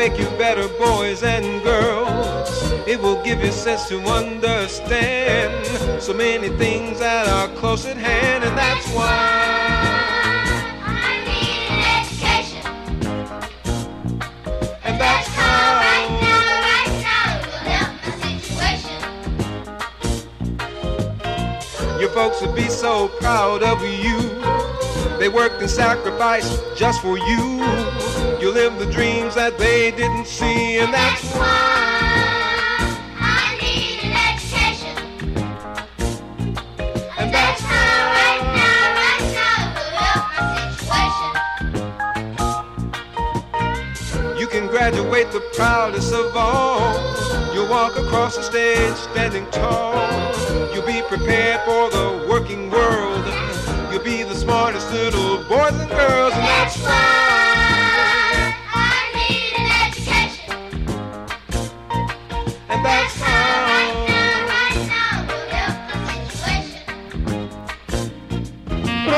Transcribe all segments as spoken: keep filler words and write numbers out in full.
make you better boys and girls. It will give you sense to understand so many things that are close at hand, and that's why I need an education. And that's how right now, right now it will help my situation. your folks will be so proud of you. They worked and sacrificed just for you. You live the dreams that they didn't see, and that's why I need an education. And that's how right now, right now it will help my situation. you can graduate the proudest of all. You'll walk across the stage standing tall. You'll be prepared for the working world. You'll be the smartest little boys and girls, and that's why I need an education. And that's how Right now, right now it will help my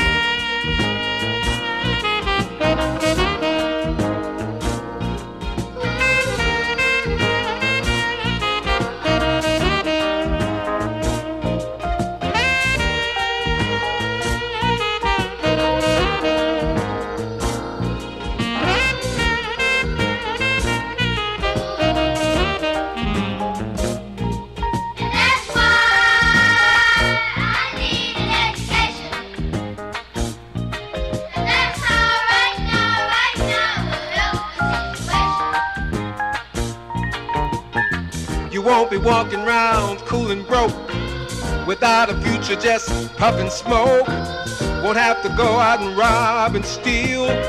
You won't be walking around cool and broke, without a future just puffing smoke. Won't have to go out and rob and steal.